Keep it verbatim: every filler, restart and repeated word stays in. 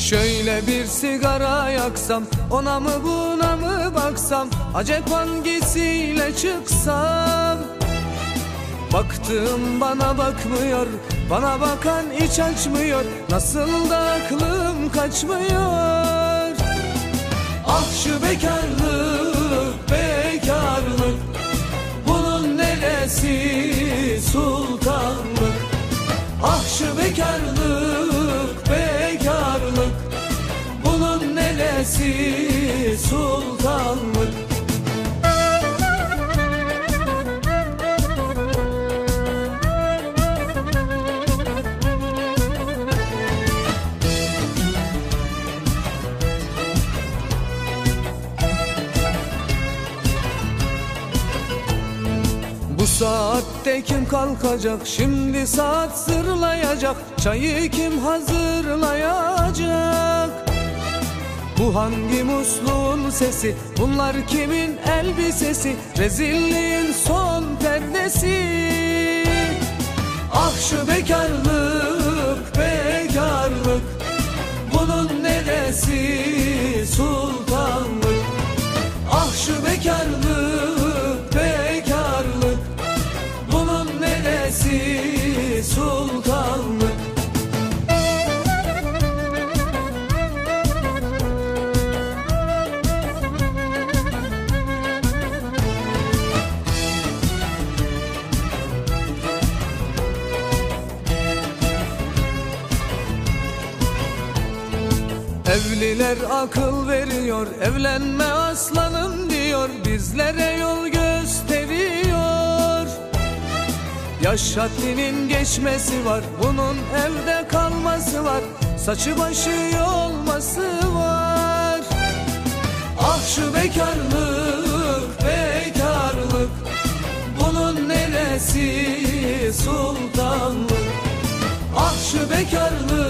Şöyle bir sigara yaksam, ona mı buna mı baksam, acep hangisiyle çıksam? Baktığım bana bakmıyor, bana bakan hiç açmıyor, nasıl da aklım kaçmıyor. Ah şu bekarlık, bekarlık, bunun neresi sultanlık? Ah şu bekarlık, bekarlık, bunun neresi sultanlık? Bu saatte kim kalkacak? Şimdi saat zırlayacak. Çayı kim hazırlayacak? Bu hangi musluğun sesi? Bunlar kimin elbisesi? Rezilliğin son perdesi. Ah şu bekarlık, bekarlık, bunun neresi sultanlık? Ah şu bekarlık, bekarlık, bunun neresi sultanlık? Evliler akıl veriyor, evlenme aslanım diyor, bizlere yol gösteriyor. Yaş haddinin geçmesi var, bunun evde kalması var, saçı başı yolması var. Ah şu bekarlık, bekarlık, bunun neresi sultanlık? Ah şu bekarlık,